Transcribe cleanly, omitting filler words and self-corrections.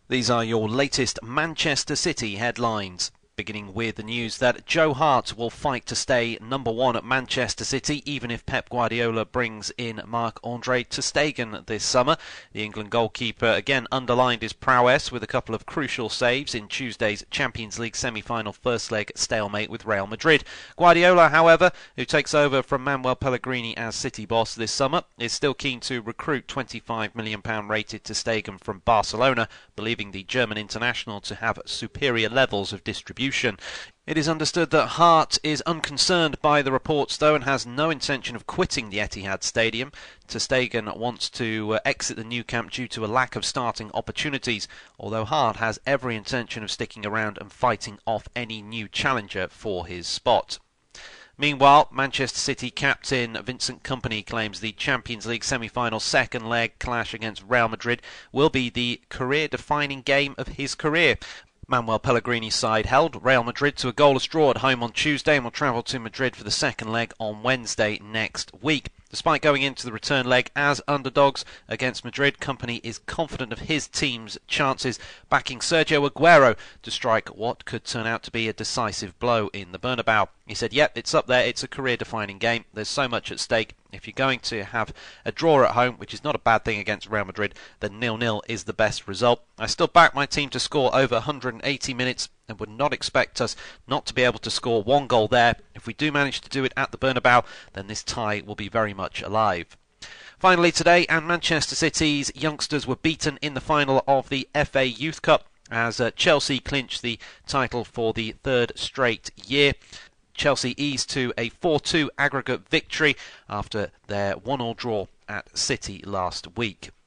These are your latest Manchester City headlines. Beginning with the news that Joe Hart will fight to stay number one at Manchester City, even if Pep Guardiola brings in Marc-Andre ter Stegen this summer. The England goalkeeper again underlined his prowess with a couple of crucial saves in Tuesday's Champions League semi-final first leg stalemate with Real Madrid. Guardiola, however, who takes over from Manuel Pellegrini as City boss this summer, is still keen to recruit £25 million rated ter Stegen from Barcelona, believing the German international to have superior levels of distribution. It is understood that Hart is unconcerned by the reports, though, and has no intention of quitting the Etihad Stadium. Ter Stegen wants to exit the Nou Camp due to a lack of starting opportunities, although Hart has every intention of sticking around and fighting off any new challenger for his spot. Meanwhile, Manchester City captain Vincent Kompany claims the Champions League semi-final second leg clash against Real Madrid will be the career-defining game of his career. Manuel Pellegrini's side held Real Madrid to a goalless draw at home on Tuesday and will travel to Madrid for the second leg on Wednesday next week. Despite going into the return leg as underdogs against Madrid, Kompany is confident of his team's chances, backing Sergio Aguero to strike what could turn out to be a decisive blow in the Bernabeu. He said, "Yep, it's up there, it's a career-defining game, there's so much at stake. If you're going to have a draw at home, which is not a bad thing against Real Madrid, then 0-0 is the best result. I still back my team to score over 180 minutes and would not expect us not to be able to score one goal there. If we do manage to do it at the Bernabeu, then this tie will be very much alive." Finally today, and Manchester City's youngsters were beaten in the final of the FA Youth Cup as Chelsea clinched the title for the third straight year. Chelsea eased to a 4-2 aggregate victory after their 1-1 draw at City last week.